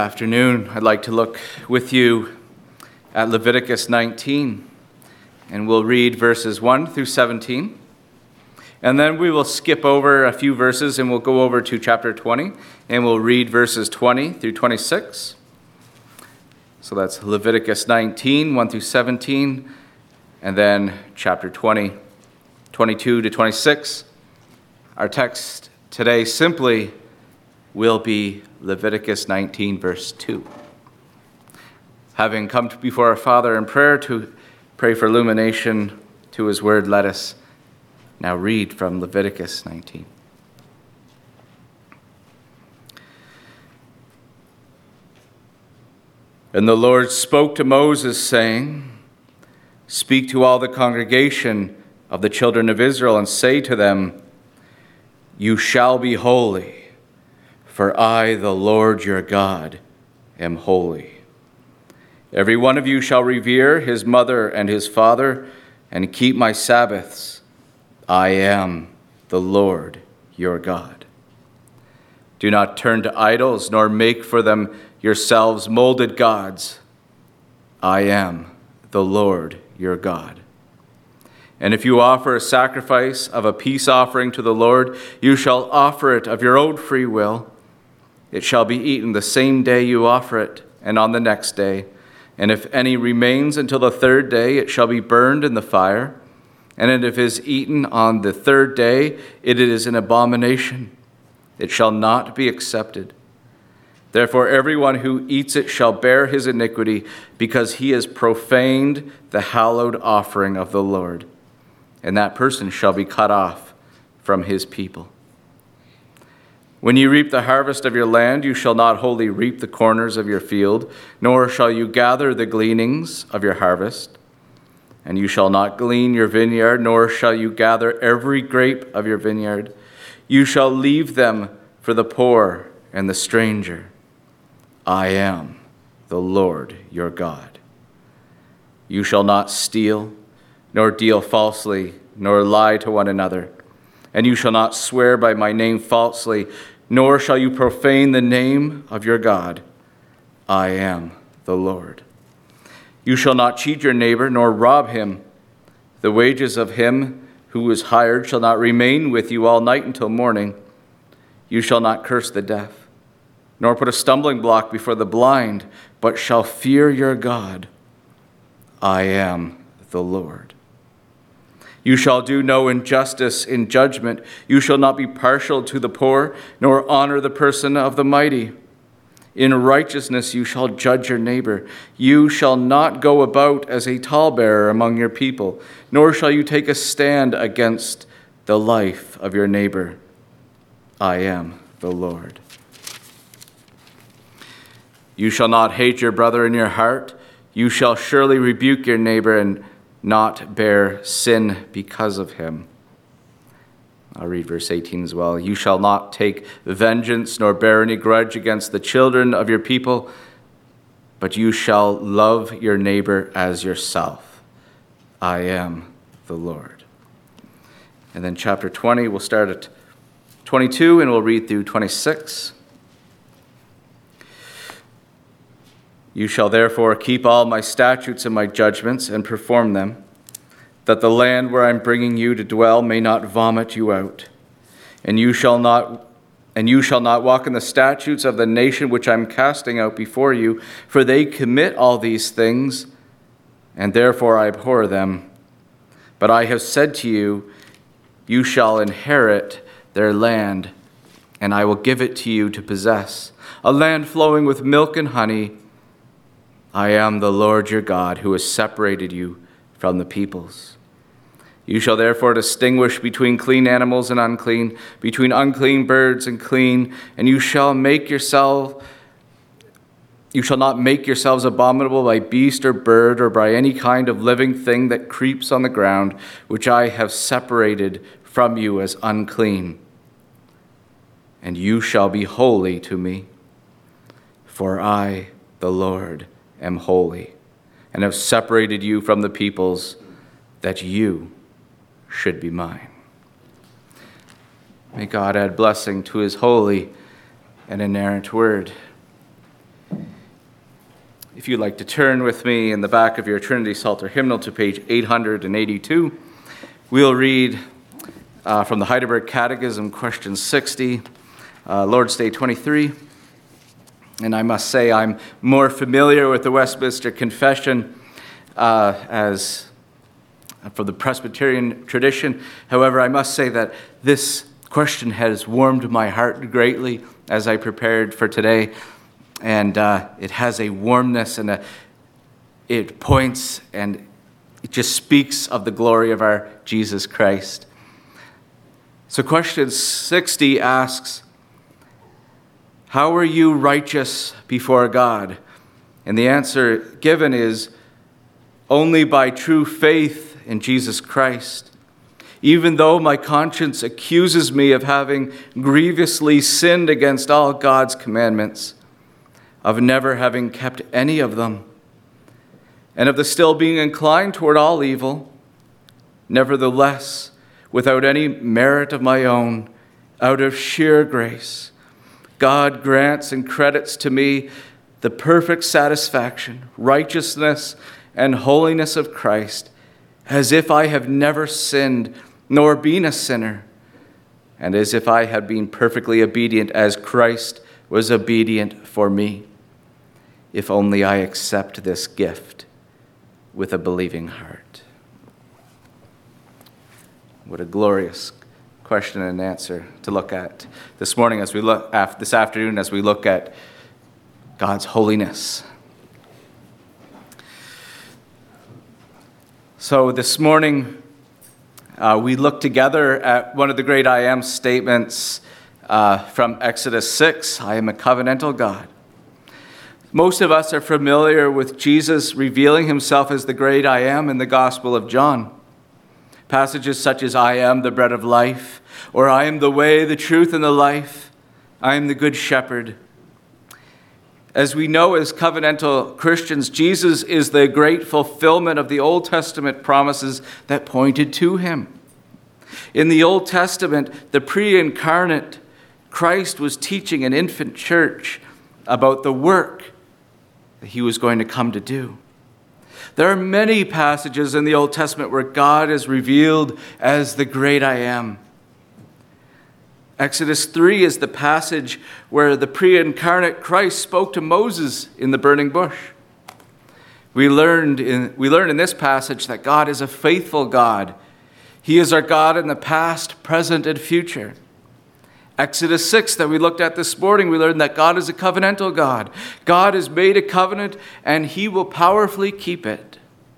Afternoon, I'd like to look with you at Leviticus 19, and we'll read verses 1 through 17. And then we will skip over a few verses and we'll go over to chapter 20, and we'll read verses 20 through 26. So that's Leviticus 19, 1 through 17, and then chapter 20, 22 to 26. Our text today simply will be Leviticus 19, verse 2. Having come before our Father in prayer to pray for illumination to his word, let us now read from Leviticus 19. And the Lord spoke to Moses, saying, "Speak to all the congregation of the children of Israel, and say to them, You shall be holy, for I, the Lord your God, am holy. Every one of you shall revere his mother and his father, and keep my Sabbaths. I am the Lord your God. Do not turn to idols, nor make for them yourselves molded gods. I am the Lord your God. And if you offer a sacrifice of a peace offering to the Lord, you shall offer it of your own free will. It shall be eaten the same day you offer it, and on the next day. And if any remains until the third day, it shall be burned in the fire. And if it is eaten on the third day, it is an abomination. It shall not be accepted. Therefore, everyone who eats it shall bear his iniquity, because he has profaned the hallowed offering of the Lord. And that person shall be cut off from his people. When you reap the harvest of your land, you shall not wholly reap the corners of your field, nor shall you gather the gleanings of your harvest. And you shall not glean your vineyard, nor shall you gather every grape of your vineyard. You shall leave them for the poor and the stranger. I am the Lord your God. You shall not steal, nor deal falsely, nor lie to one another. And you shall not swear by my name falsely, nor shall you profane the name of your God. I am the Lord. You shall not cheat your neighbor, nor rob him. The wages of him who is hired shall not remain with you all night until morning. You shall not curse the deaf, nor put a stumbling block before the blind, but shall fear your God. I am the Lord. You shall do no injustice in judgment. You shall not be partial to the poor, nor honor the person of the mighty. In righteousness you shall judge your neighbor. You shall not go about as a tallbearer among your people, nor shall you take a stand against the life of your neighbor. I am the Lord. You shall not hate your brother in your heart. You shall surely rebuke your neighbor and not bear sin because of him. I'll read verse 18 as well. You shall not take vengeance nor bear any grudge against the children of your people, but you shall love your neighbor as yourself. I am the Lord. And then chapter 20, we'll start at 22 and we'll read through 26. You shall therefore keep all my statutes and my judgments and perform them, that the land where I am bringing you to dwell may not vomit you out. And you shall not walk in the statutes of the nation which I am casting out before you, for they commit all these things, and therefore I abhor them. But I have said to you, you shall inherit their land, and I will give it to you to possess, a land flowing with milk and honey. I am the Lord your God, who has separated you from the peoples. You shall therefore distinguish between clean animals and unclean, between unclean birds and clean, and you shall not make yourselves abominable by beast or bird or by any kind of living thing that creeps on the ground, which I have separated from you as unclean. And you shall be holy to me, for I, the Lord, am holy, and have separated you from the peoples, that you should be mine. May God add blessing to his holy and inerrant word. If you'd like to turn with me in the back of your Trinity Psalter hymnal to page 882, we'll read from the Heidelberg Catechism, question 60, Lord's Day 23. And I must say I'm more familiar with the Westminster Confession as from the Presbyterian tradition. However, I must say that this question has warmed my heart greatly as I prepared for today. And it has a warmness and it points and it just speaks of the glory of our Jesus Christ. So question 60 asks, how are you righteous before God? And the answer given is, only by true faith in Jesus Christ. Even though my conscience accuses me of having grievously sinned against all God's commandments, of never having kept any of them, and of the still being inclined toward all evil, nevertheless, without any merit of my own, out of sheer grace, God grants and credits to me the perfect satisfaction, righteousness, and holiness of Christ, as if I have never sinned, nor been a sinner, and as if I had been perfectly obedient as Christ was obedient for me. If only I accept this gift with a believing heart. What a glorious question and answer to look at this morning as we look this afternoon as we look at God's holiness. So this morning we look together at one of the great I am statements from Exodus 6, I am a covenantal God. Most of us are familiar with Jesus revealing himself as the great I am in the Gospel of John. Passages such as, I am the bread of life, or I am the way, the truth, and the life. I am the good shepherd. As we know as covenantal Christians, Jesus is the great fulfillment of the Old Testament promises that pointed to him. In the Old Testament, the pre-incarnate Christ was teaching an infant church about the work that he was going to come to do. There are many passages in the Old Testament where God is revealed as the great I am. Exodus 3 is the passage where the pre-incarnate Christ spoke to Moses in the burning bush. We learn in this passage that God is a faithful God. He is our God in the past, present, and future. Exodus 6 that we looked at this morning, we learned that God is a covenantal God. God has made a covenant and he will powerfully keep it.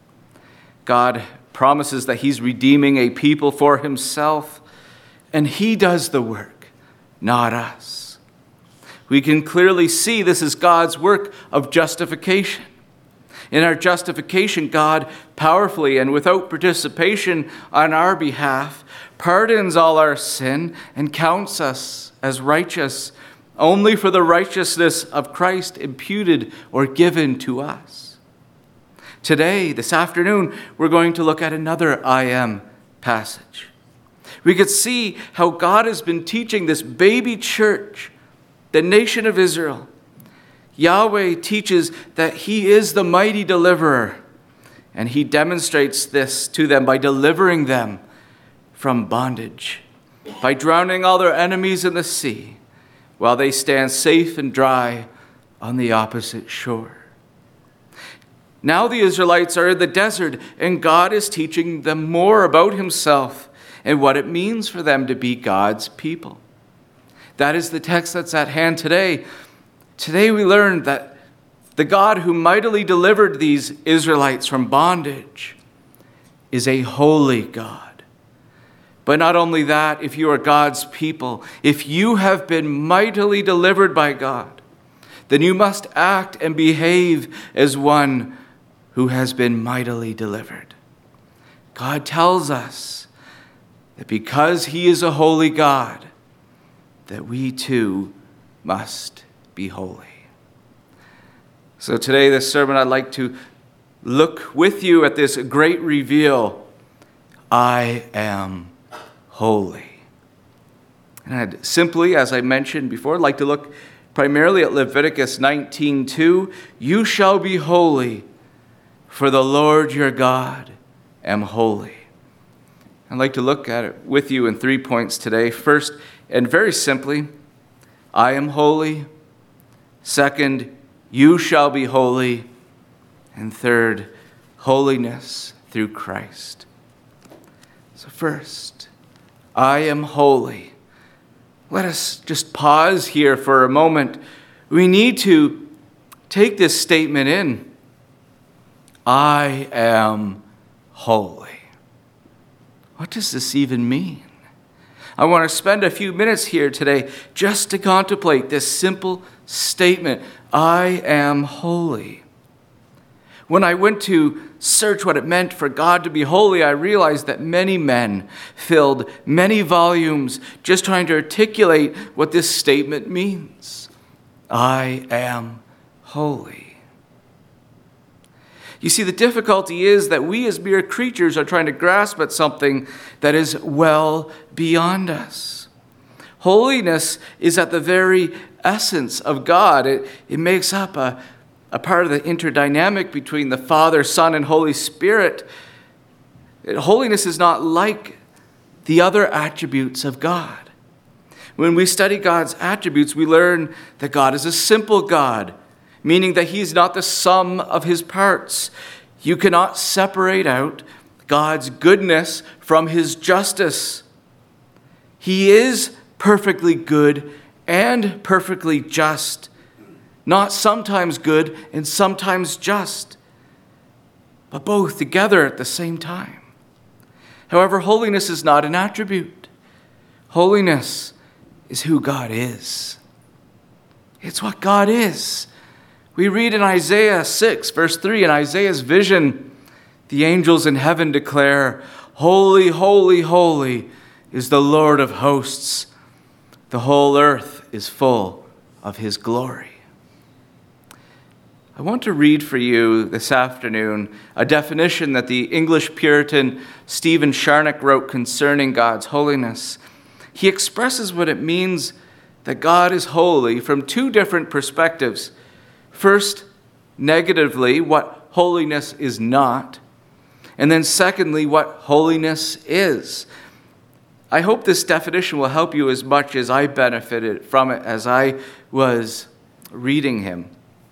God promises that he's redeeming a people for himself, and he does the work, not us. We can clearly see this is God's work of justification. In our justification, God powerfully and without participation on our behalf pardons all our sin and counts us as righteous only for the righteousness of Christ imputed or given to us. Today, this afternoon, we're going to look at another I am passage. We could see how God has been teaching this baby church, the nation of Israel. Yahweh teaches that he is the mighty deliverer, and he demonstrates this to them by delivering them from bondage, by drowning all their enemies in the sea, while they stand safe and dry on the opposite shore. Now the Israelites are in the desert, and God is teaching them more about himself and what it means for them to be God's people. That is the text that's at hand today. Today we learned that the God who mightily delivered these Israelites from bondage is a holy God. But not only that, if you are God's people, if you have been mightily delivered by God, then you must act and behave as one who has been mightily delivered. God tells us that because he is a holy God, that we too must be holy. So today, this sermon, I'd like to look with you at this great reveal. I am holy. And I'd simply, as I mentioned before, like to look primarily at Leviticus 19:2, "You shall be holy, for the Lord your God am holy." I'd like to look at it with you in 3 points today. First, and very simply, I am holy. Second, you shall be holy. And third, holiness through Christ. So first, I am holy. Let us just pause here for a moment. We need to take this statement in. I am holy. What does this even mean? I want to spend a few minutes here today just to contemplate this simple statement. I am holy. When I went to search what it meant for God to be holy, I realized that many men filled many volumes just trying to articulate what this statement means. I am holy. You see, the difficulty is that we as mere creatures are trying to grasp at something that is well beyond us. Holiness is at the very essence of God. It makes up a part of the interdynamic between the Father, Son, and Holy Spirit. Holiness is not like the other attributes of God. When we study God's attributes, we learn that God is a simple God, meaning that he's not the sum of his parts. You cannot separate out God's goodness from his justice. He is perfectly good and perfectly just, not sometimes good and sometimes just, but both together at the same time. However, holiness is not an attribute. Holiness is who God is. It's what God is. We read in Isaiah 6, verse 3, in Isaiah's vision, the angels in heaven declare, "Holy, holy, holy is the Lord of hosts. The whole earth is full of his glory." I want to read for you this afternoon a definition that the English Puritan Stephen Charnock wrote concerning God's holiness. He expresses what it means that God is holy from two different perspectives. First, negatively, what holiness is not. And then secondly, what holiness is. I hope this definition will help you as much as I benefited from it as I was reading him.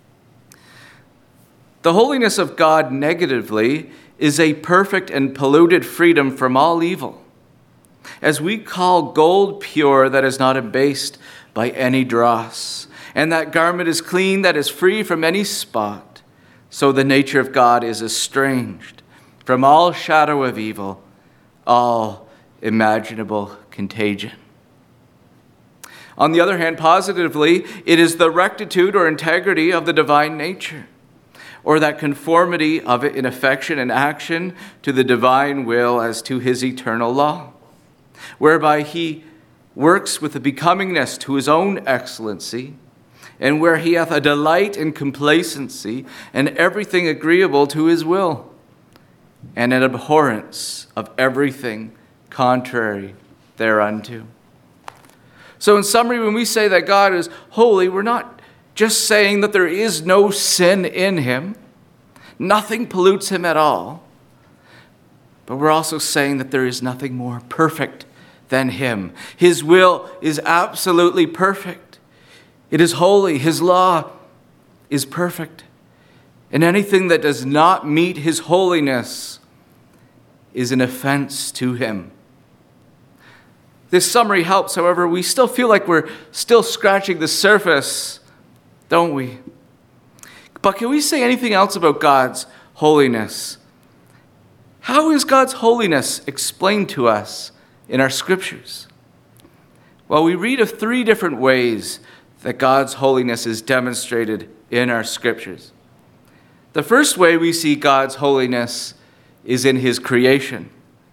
The holiness of God negatively is a perfect and polluted freedom from all evil. As we call gold pure that is not embased by any dross, and that garment is clean that is free from any spot, so the nature of God is estranged from all shadow of evil, all imaginable contagion. On the other hand, positively, it is the rectitude or integrity of the divine nature, or that conformity of it in affection and action to the divine will as to his eternal law, whereby he works with a becomingness to his own excellency, and where he hath a delight in complacency and everything agreeable to his will, and an abhorrence of everything contrary thereunto. So in summary, when we say that God is holy, we're not just saying that there is no sin in him, nothing pollutes him at all, but we're also saying that there is nothing more perfect than him. His will is absolutely perfect. It is holy. His law is perfect. And anything that does not meet his holiness is an offense to him. This summary helps, however, we still feel like we're still scratching the surface, don't we? But can we say anything else about God's holiness? How is God's holiness explained to us in our scriptures? Well, we read of three different ways that God's holiness is demonstrated in our scriptures. The first way we see God's holiness is in his creation.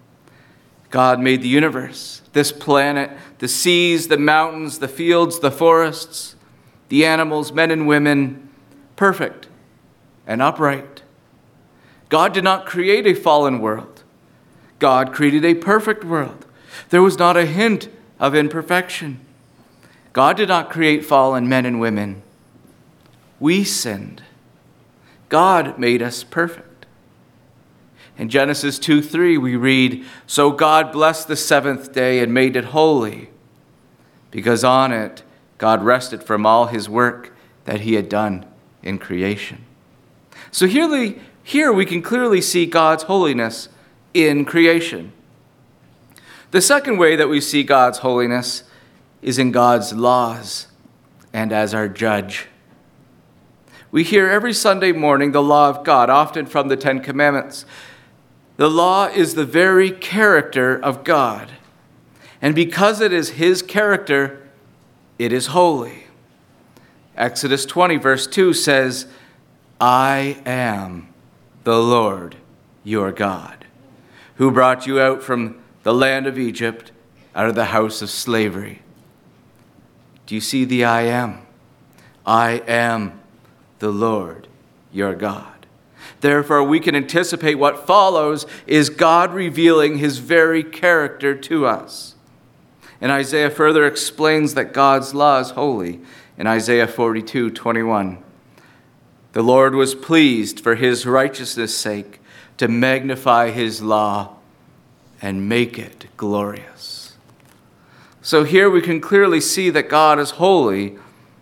God made the universe, this planet, the seas, the mountains, the fields, the forests, the animals, men and women, perfect and upright. God did not create a fallen world. God created a perfect world. There was not a hint of imperfection. God did not create fallen men and women. We sinned. God made us perfect. In Genesis 2:3 we read, "So God blessed the seventh day and made it holy, because on it God rested from all his work that he had done in creation." So here we can clearly see God's holiness in creation. The second way that we see God's holiness is in God's laws and as our judge. We hear every Sunday morning the law of God, often from the Ten Commandments. The law is the very character of God. And because it is his character, it is holy. Exodus 20, verse 2 says, "I am the Lord your God, who brought you out from the land of Egypt, out of the house of slavery." Do you see the I am? I am the Lord your God. Therefore, we can anticipate what follows is God revealing his very character to us. And Isaiah further explains that God's law is holy in Isaiah 42:21. "The Lord was pleased for his righteousness' sake to magnify his law and make it glorious." So here we can clearly see that God is holy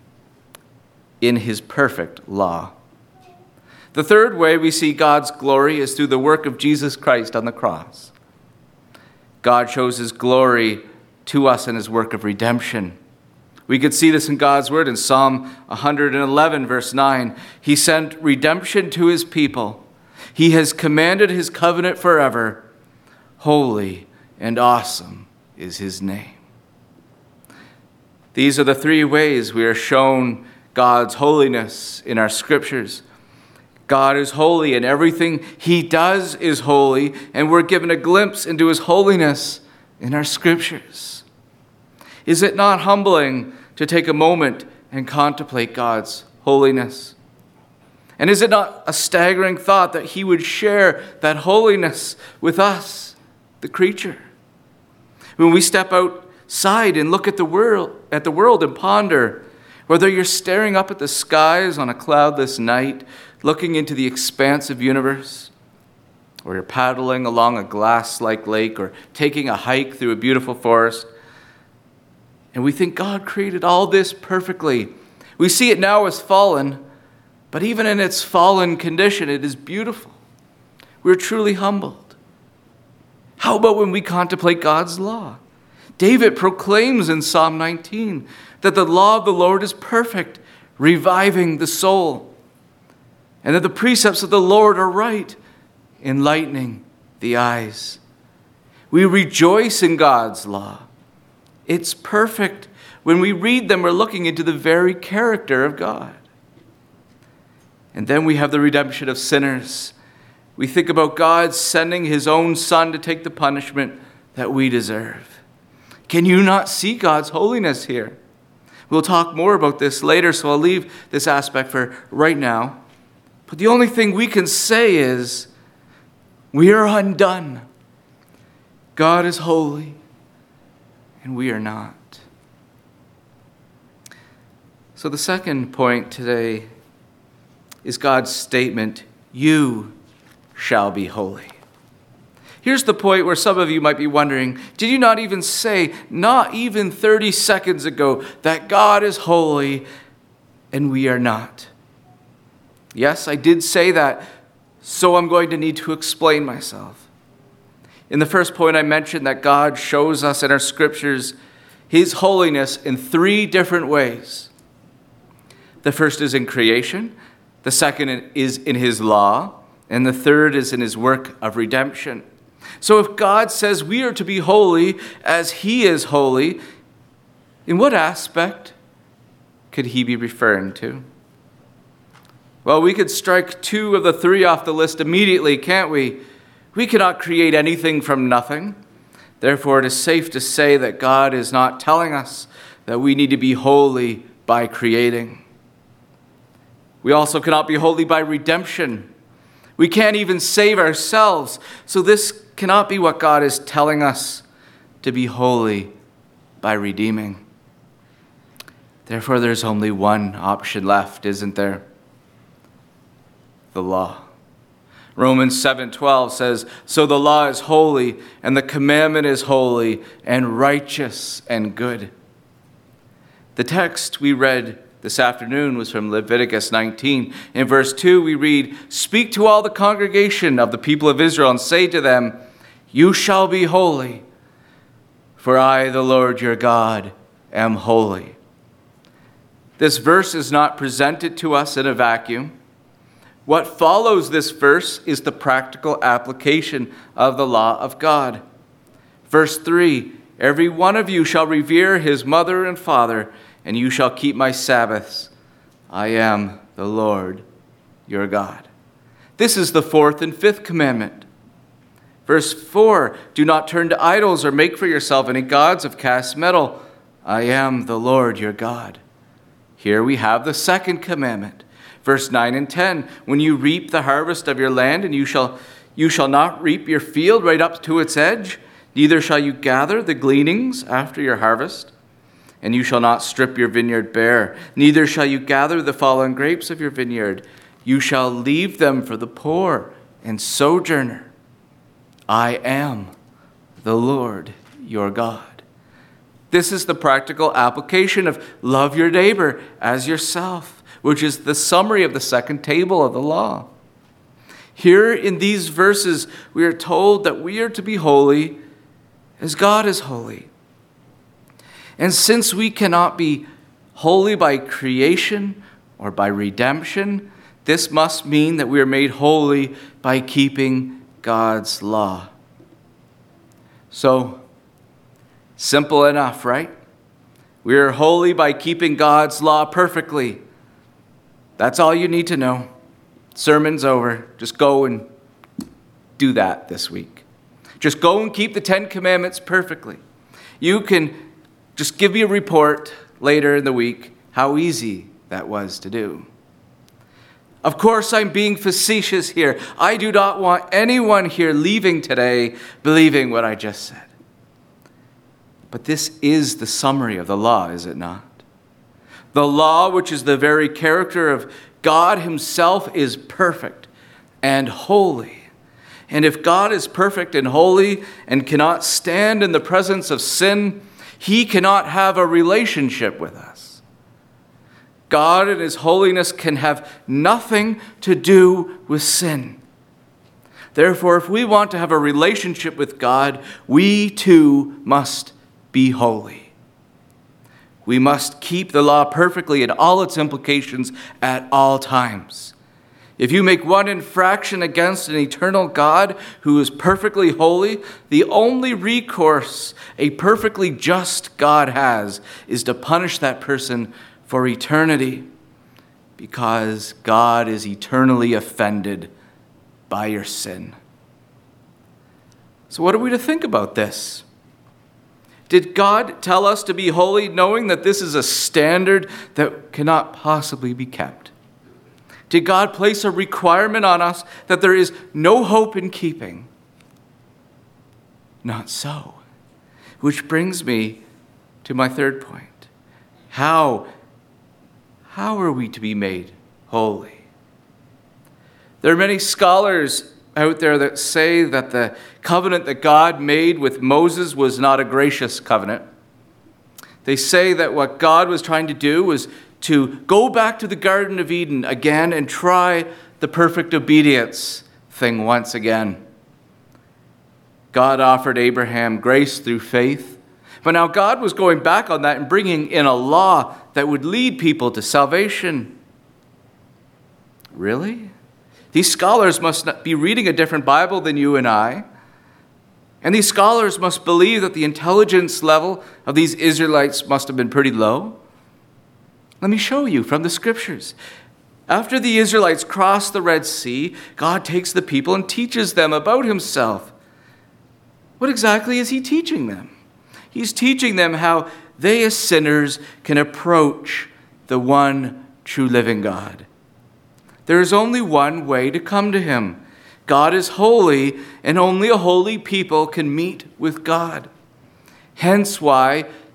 in his perfect law. The third way we see God's glory is through the work of Jesus Christ on the cross. God shows his glory to us in his work of redemption. We could see this in God's word in Psalm 111, verse 9. "He sent redemption to his people. He has commanded his covenant forever. Holy and awesome is his name." These are the three ways we are shown God's holiness in our scriptures. God is holy, and everything he does is holy, and we're given a glimpse into his holiness in our scriptures. Is it not humbling to take a moment and contemplate God's holiness? And is it not a staggering thought that he would share that holiness with us, the creature? When we step outside and look at the world and ponder, whether you're staring up at the skies on a cloudless night, looking into the expansive universe, or you're paddling along a glass-like lake, or taking a hike through a beautiful forest, and we think God created all this perfectly. We see it now as fallen, but even in its fallen condition, it is beautiful. We're truly humbled. How about when we contemplate God's law? David proclaims in Psalm 19 that the law of the Lord is perfect, reviving the soul, and that the precepts of the Lord are right, enlightening the eyes. We rejoice in God's law. It's perfect. When we read them, we're looking into the very character of God. And then we have the redemption of sinners. We think about God sending his own Son to take the punishment that we deserve. Can you not see God's holiness here? We'll talk more about this later, so I'll leave this aspect for right now. But the only thing we can say is, we are undone. God is holy, and we are not. So the second point today is God's statement, "You shall be holy." Here's the point where some of you might be wondering, did you not even say, not even 30 seconds ago, that God is holy and we are not? Yes, I did say that, so I'm going to need to explain myself. In the first point, I mentioned that God shows us in our scriptures his holiness in three different ways. The first is in creation, the second is in his law, and the third is in his work of redemption. So if God says we are to be holy as he is holy, in what aspect could he be referring to? Well, we could strike two of the three off the list immediately, can't we? We cannot create anything from nothing. Therefore, it is safe to say that God is not telling us that we need to be holy by creating. We also cannot be holy by redemption. We can't even save ourselves. So this cannot be what God is telling us, to be holy by redeeming. Therefore, there's only one option left, isn't there? The law. Romans 7:12 says, "So the law is holy, and the commandment is holy, and righteous and good." The text we read this afternoon was from Leviticus 19. In verse 2, we read, "Speak to all the congregation of the people of Israel and say to them, 'You shall be holy, for I, the Lord your God, am holy.'" This verse is not presented to us in a vacuum. What follows this verse is the practical application of the law of God. Verse 3, "Every one of you shall revere his mother and father, and you shall keep my Sabbaths. I am the Lord your God." This is the fourth and fifth commandment. Verse 4, "Do not turn to idols or make for yourself any gods of cast metal. I am the Lord your God." Here we have the second commandment. Verse 9 and 10, "When you reap the harvest of your land, and you shall not reap your field right up to its edge, neither shall you gather the gleanings after your harvest. And you shall not strip your vineyard bare, neither shall you gather the fallen grapes of your vineyard. You shall leave them for the poor and sojourner. I am the Lord your God." This is the practical application of love your neighbor as yourself, which is the summary of the second table of the law. Here in these verses, we are told that we are to be holy as God is holy. And since we cannot be holy by creation or by redemption, this must mean that we are made holy by keeping God's law. So, simple enough, right? We are holy by keeping God's law perfectly. That's all you need to know. Sermon's over. Just go and do that this week. Just go and keep the 10 Commandments perfectly. You can just give me a report later in the week how easy that was to do. Of course, I'm being facetious here. I do not want anyone here leaving today believing what I just said. But this is the summary of the law, is it not? The law, which is the very character of God himself, is perfect and holy. And if God is perfect and holy and cannot stand in the presence of sin, he cannot have a relationship with us. God in his holiness can have nothing to do with sin. Therefore, if we want to have a relationship with God, we too must be holy. We must keep the law perfectly in all its implications at all times. If you make one infraction against an eternal God who is perfectly holy, the only recourse a perfectly just God has is to punish that person for eternity, because God is eternally offended by your sin. So what are we to think about this? Did God tell us to be holy knowing that this is a standard that cannot possibly be kept? Did God place a requirement on us that there is no hope in keeping? Not so. Which brings me to my third point. How are we to be made holy? There are many scholars out there that say that the covenant that God made with Moses was not a gracious covenant. They say that what God was trying to do was to go back to the Garden of Eden again and try the perfect obedience thing once again. God offered Abraham grace through faith, but now God was going back on that and bringing in a law that would lead people to salvation. Really? These scholars must not be reading a different Bible than you and I. And these scholars must believe that the intelligence level of these Israelites must have been pretty low. Let me show you from the scriptures. After the Israelites cross the Red Sea, God takes the people and teaches them about himself. What exactly is he teaching them? He's teaching them how they as sinners can approach the one true living God. There is only one way to come to him. God is holy, and only a holy people can meet with God. Hence why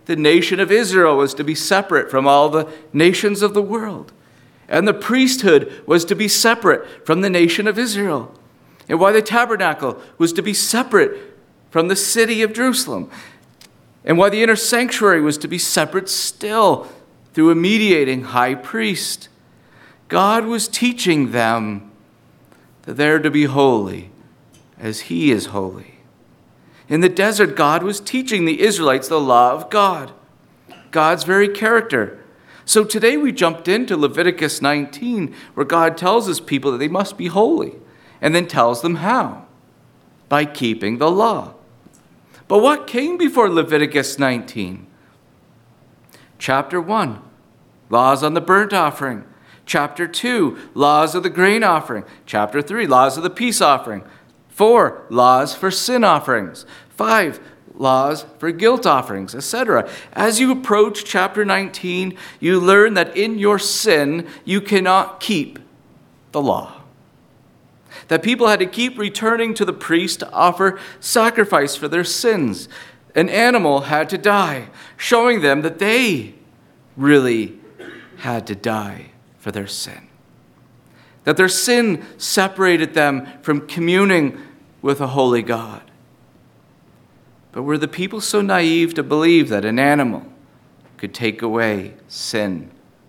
the nation of Israel was to be separate from all the nations of the world. And the priesthood was to be separate from the nation of Israel. And why the tabernacle was to be separate from the city of Jerusalem. And why the inner sanctuary was to be separate still through a mediating high priest. God was teaching them that they're to be holy as he is holy. In the desert, God was teaching the Israelites the law of God, God's very character. So today we jumped into Leviticus 19, where God tells his people that they must be holy, and then tells them how: by keeping the law. But what came before Leviticus 19? Chapter 1, laws on the burnt offering. Chapter 2, laws of the grain offering. Chapter 3, laws of the peace offering. 4, laws for sin offerings. 5, laws for guilt offerings, etc. As you approach chapter 19, you learn that in your sin, you cannot keep the law. That people had to keep returning to the priest to offer sacrifice for their sins. An animal had to die, showing them that they really had to die for their sin. That their sin separated them from communing with a holy God. But were the people so naive to believe that an animal could take away sin?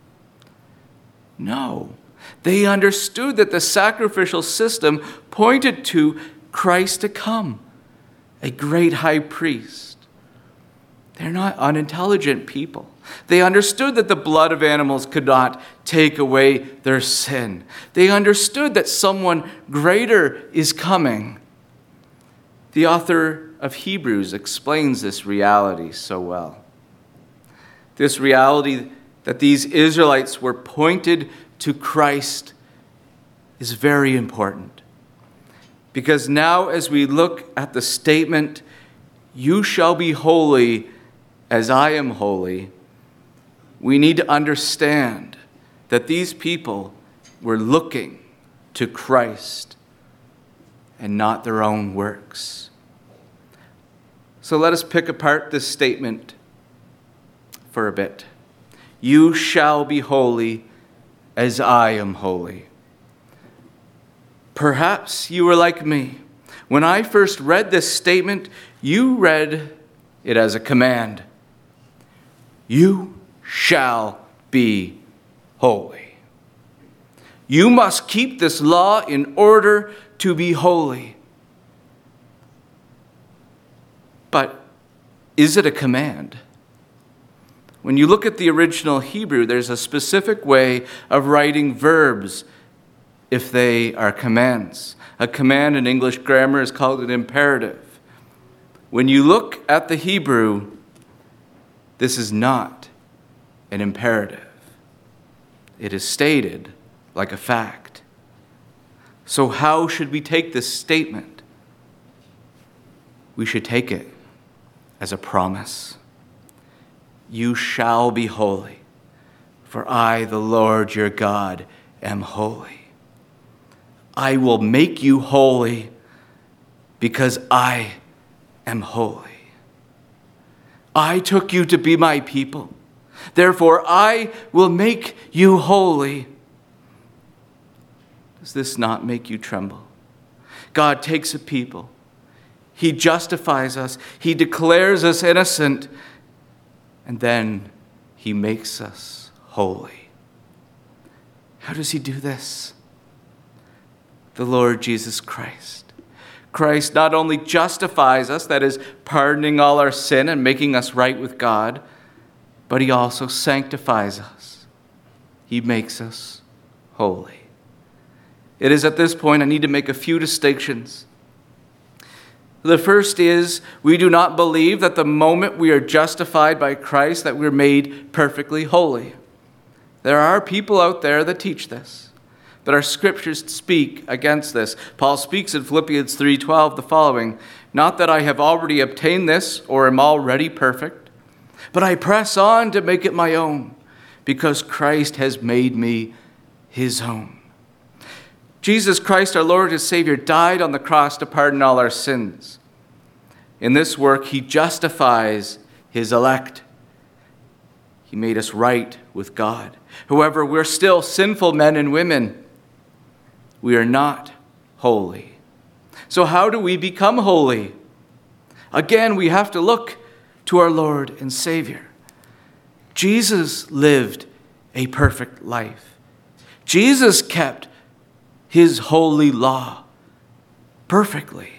No. They understood that the sacrificial system pointed to Christ to come, a great high priest. They're not unintelligent people. They understood that the blood of animals could not take away their sin. They understood that someone greater is coming. The author of Hebrews explains this reality so well. This reality that these Israelites were pointed to Christ is very important. Because now as we look at the statement, "You shall be holy as I am holy," we need to understand that these people were looking to Christ and not their own works. So let us pick apart this statement for a bit. You shall be holy as I am holy. Perhaps you were like me. When I first read this statement, you read it as a command. You shall be holy. You must keep this law in order to be holy. But is it a command? When you look at the original Hebrew, there's a specific way of writing verbs if they are commands. A command in English grammar is called an imperative. When you look at the Hebrew, this is not an imperative. It is stated like a fact. So how should we take this statement? We should take it as a promise. You shall be holy, for I, the Lord your God, am holy. I will make you holy because I am holy. I took you to be my people. Therefore, I will make you holy. Does this not make you tremble? God takes a people. He justifies us. He declares us innocent. And then he makes us holy. How does he do this? The Lord Jesus Christ. Christ not only justifies us, that is, pardoning all our sin and making us right with God, but he also sanctifies us. He makes us holy. It is at this point I need to make a few distinctions. The first is, we do not believe that the moment we are justified by Christ that we're made perfectly holy. There are people out there that teach this, but our scriptures speak against this. Paul speaks in Philippians 3:12 the following, "Not that I have already obtained this or am already perfect, but I press on to make it my own, because Christ has made me his own." Jesus Christ, our Lord and Savior, died on the cross to pardon all our sins. In this work, he justifies his elect. he made us right with God. However, we're still sinful men and women. We are not holy. So how do we become holy? Again, we have to look to our Lord and Savior. Jesus lived a perfect life. Jesus kept his holy law perfectly.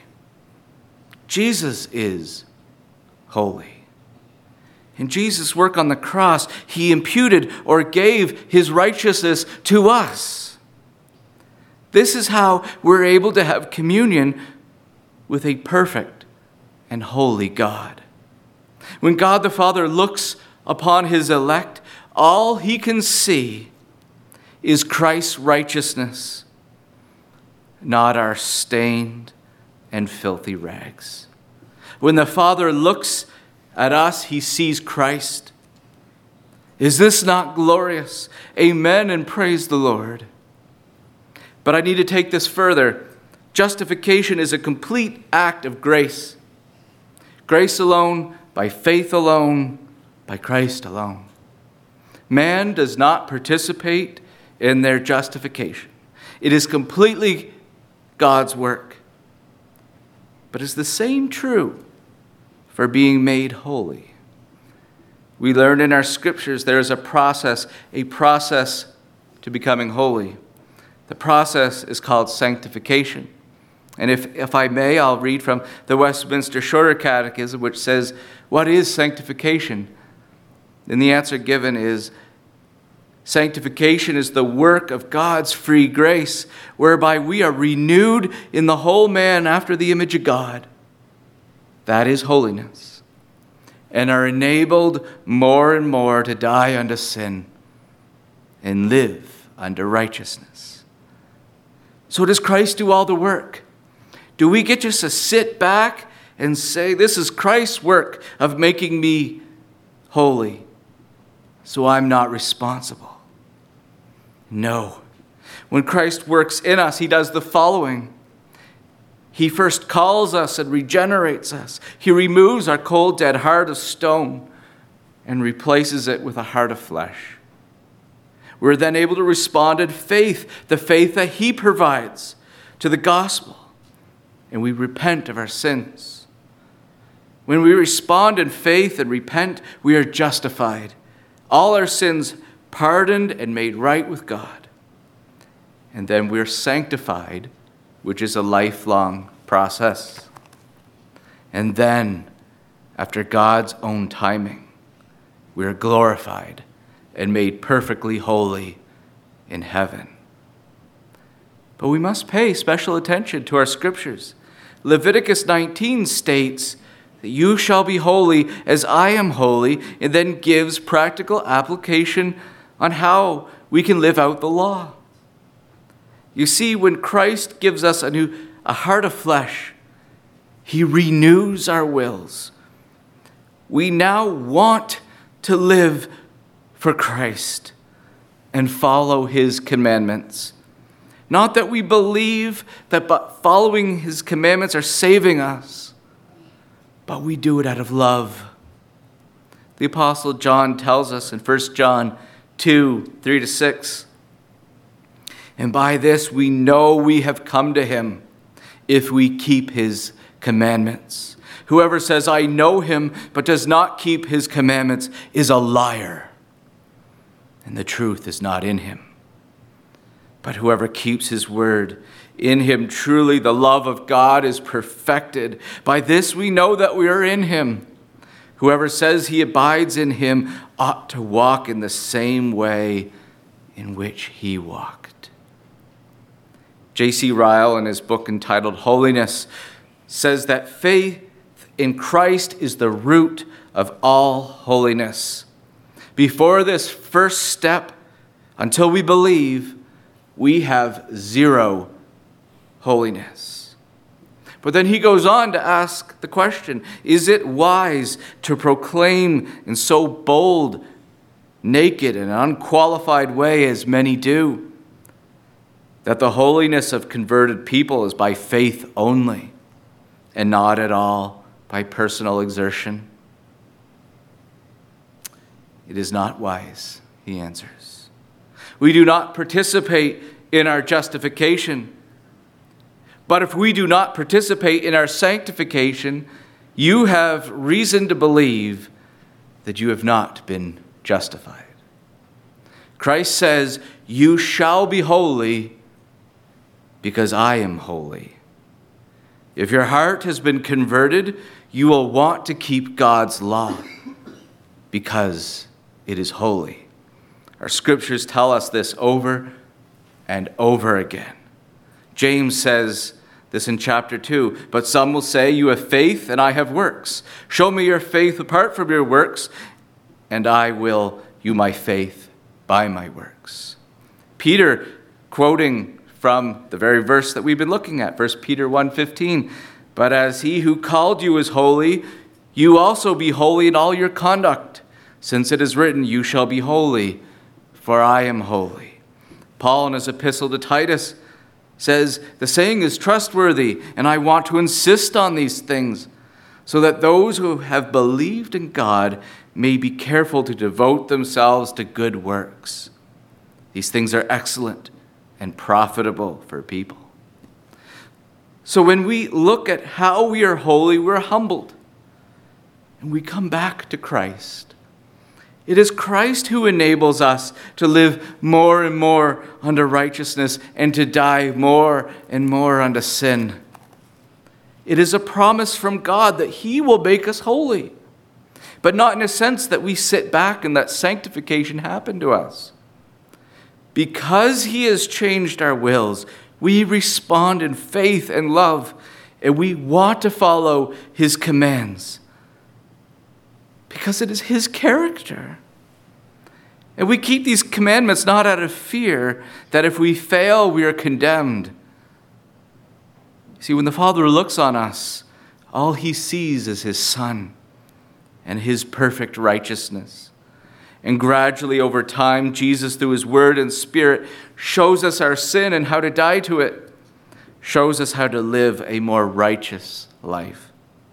Jesus is holy. In Jesus' work on the cross, he imputed or gave his righteousness to us. This is how we're able to have communion with a perfect and holy God. When God the Father looks upon his elect, all he can see is Christ's righteousness, not our stained and filthy rags. When the Father looks at us, he sees Christ. Is this not glorious? Amen, and praise the Lord. But I need to take this further. Justification is a complete act of grace. Grace alone, by faith alone, by Christ alone. Man does not participate in their justification. It is completely God's work. But is the same true for being made holy? We learn in our scriptures there is a process to becoming holy. The process is called sanctification. And if I may, I'll read from the Westminster Shorter Catechism, which says, what is sanctification? And the answer given is, sanctification is the work of God's free grace, whereby we are renewed in the whole man after the image of God. That is holiness. And are enabled more and more to die unto sin and live unto righteousness. So does Christ do all the work? Do we get just to sit back and say, this is Christ's work of making me holy, so I'm not responsible? No. When Christ works in us, he does the following. He first calls us and regenerates us. He removes our cold, dead heart of stone and replaces it with a heart of flesh. We're then able to respond in faith, the faith that he provides to the gospel. And we repent of our sins. When we respond in faith and repent, we are justified. All our sins pardoned and made right with God. And then we're sanctified, which is a lifelong process. And then, after God's own timing, we are glorified and made perfectly holy in heaven. But we must pay special attention to our scriptures. Leviticus 19 states that you shall be holy as I am holy, and then gives practical application on how we can live out the law. You see, when Christ gives us a heart of flesh, he renews our wills. We now want to live for Christ and follow his commandments. Not that we believe that following his commandments are saving us, but we do it out of love. The Apostle John tells us in 1 John 2, 3-6, and by this we know we have come to him if we keep his commandments. Whoever says, I know him, but does not keep his commandments is a liar, and the truth is not in him. But whoever keeps his word, in him truly the love of God is perfected. By this we know that we are in him. Whoever says he abides in him ought to walk in the same way in which he walked. J.C. Ryle, in his book entitled Holiness, says that faith in Christ is the root of all holiness. Before this first step, until we believe, we have zero holiness. But then he goes on to ask the question, is it wise to proclaim in so bold, naked, and unqualified way as many do, that the holiness of converted people is by faith only and not at all by personal exertion? It is not wise, he answers. We do not participate in our justification. But if we do not participate in our sanctification, you have reason to believe that you have not been justified. Christ says, "You shall be holy because I am holy." If your heart has been converted, you will want to keep God's law because it is holy. Our scriptures tell us this over and over again. James says this in chapter 2, "But some will say, 'You have faith and I have works. Show me your faith apart from your works, and I will you my faith by my works.'" Peter, quoting from the very verse that we've been looking at, 1 Peter 1:15, "But as he who called you is holy, you also be holy in all your conduct, since it is written, 'You shall be holy, for I am holy.'" Paul in his epistle to Titus says, "The saying is trustworthy, and I want to insist on these things, so that those who have believed in God may be careful to devote themselves to good works. These things are excellent and profitable for people." So when we look at how we are holy, we're humbled, and we come back to Christ. It is Christ who enables us to live more and more unto righteousness and to die more and more unto sin. It is a promise from God that he will make us holy, but not in a sense that we sit back and let sanctification happen to us. Because he has changed our wills, we respond in faith and love, and we want to follow his commands because it is his character. And we keep these commandments not out of fear that if we fail, we are condemned. See, when the Father looks on us, all he sees is his Son and his perfect righteousness. And gradually over time, Jesus, through his word and spirit, shows us our sin and how to die to it, shows us how to live a more righteous life.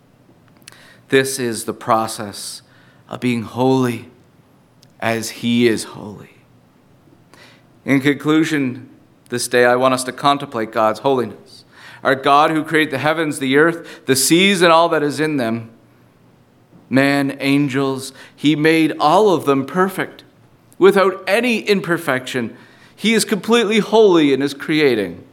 This is the process of being holy as he is holy. In conclusion, this day I want us to contemplate God's holiness. Our God who created the heavens, the earth, the seas, and all that is in them, man, angels, he made all of them perfect, without any imperfection. He is completely holy in his creating.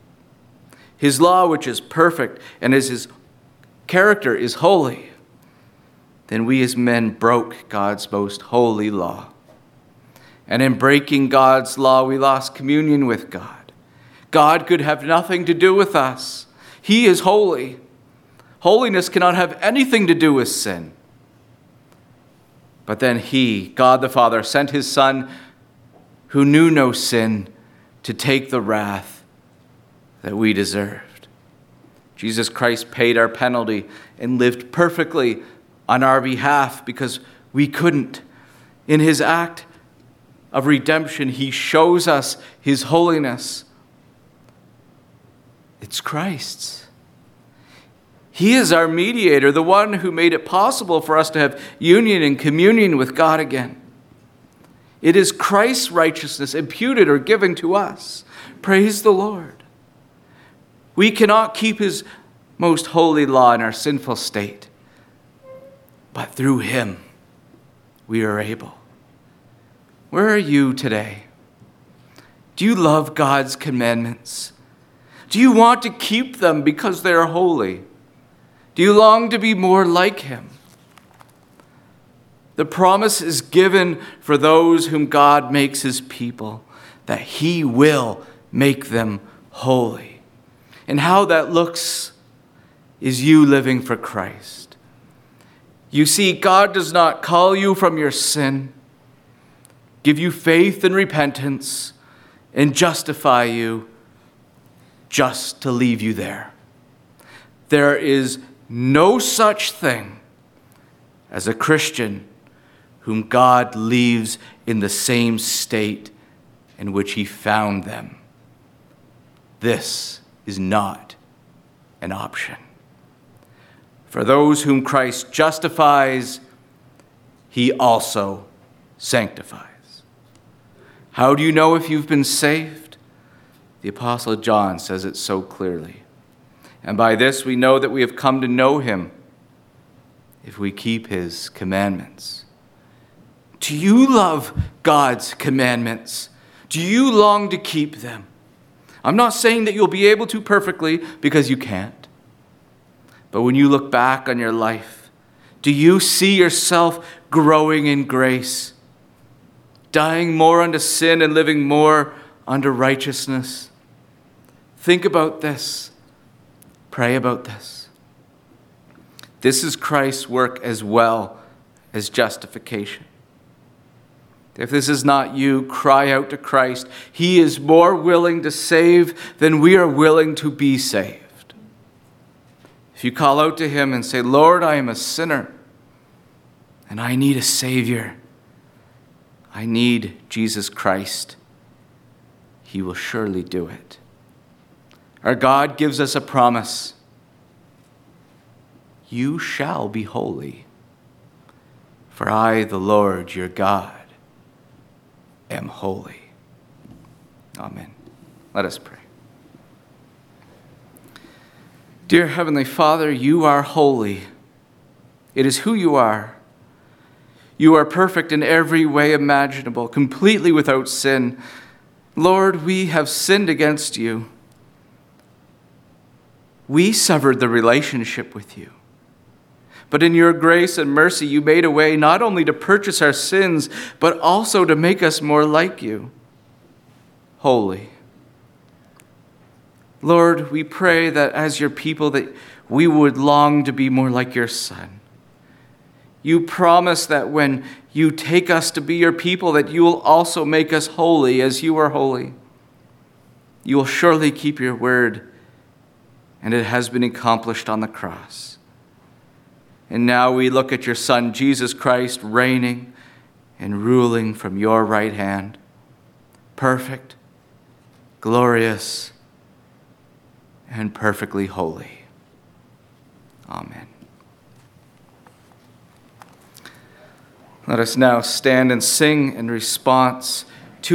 His law, which is perfect, and as his character is holy, then we as men broke God's most holy law. And in breaking God's law, we lost communion with God. God could have nothing to do with us. He is holy. Holiness cannot have anything to do with sin. But then he, God the Father, sent his Son, who knew no sin, to take the wrath that we deserved. Jesus Christ paid our penalty and lived perfectly on our behalf because we couldn't. In his act of redemption, he shows us his holiness. It's Christ's. He is our mediator, the one who made it possible for us to have union and communion with God again. It is Christ's righteousness imputed or given to us. Praise the Lord. We cannot keep his most holy law in our sinful state, but through him we are able. Where are you today? Do you love God's commandments? Do you want to keep them because they are holy? Do you long to be more like him? The promise is given for those whom God makes his people, that he will make them holy. And how that looks is you living for Christ. You see, God does not call you from your sin, give you faith and repentance, and justify you just to leave you there. There is no such thing as a Christian whom God leaves in the same state in which he found them. This is not an option. For those whom Christ justifies, he also sanctifies. How do you know if you've been saved? The Apostle John says it so clearly. And by this we know that we have come to know him if we keep his commandments. Do you love God's commandments? Do you long to keep them? I'm not saying that you'll be able to perfectly, because you can't. But when you look back on your life, do you see yourself growing in grace, dying more unto sin and living more unto righteousness? Think about this. Pray about this. This is Christ's work as well as justification. If this is not you, cry out to Christ. He is more willing to save than we are willing to be saved. If you call out to him and say, Lord, I am a sinner and I need a Savior. I need Jesus Christ. He will surely do it. Our God gives us a promise. You shall be holy, for I, the Lord, your God, am holy. Amen. Let us pray. Dear Heavenly Father, you are holy. It is who you are. You are perfect in every way imaginable, completely without sin. Lord, we have sinned against you. We severed the relationship with you. But in your grace and mercy, you made a way not only to purchase our sins, but also to make us more like you, holy. Lord, we pray that as your people, that we would long to be more like your Son. You promise that when you take us to be your people, that you will also make us holy as you are holy. You will surely keep your word, and it has been accomplished on the cross. And now we look at your Son, Jesus Christ, reigning and ruling from your right hand, perfect, glorious, and perfectly holy. Amen. Let us now stand and sing in response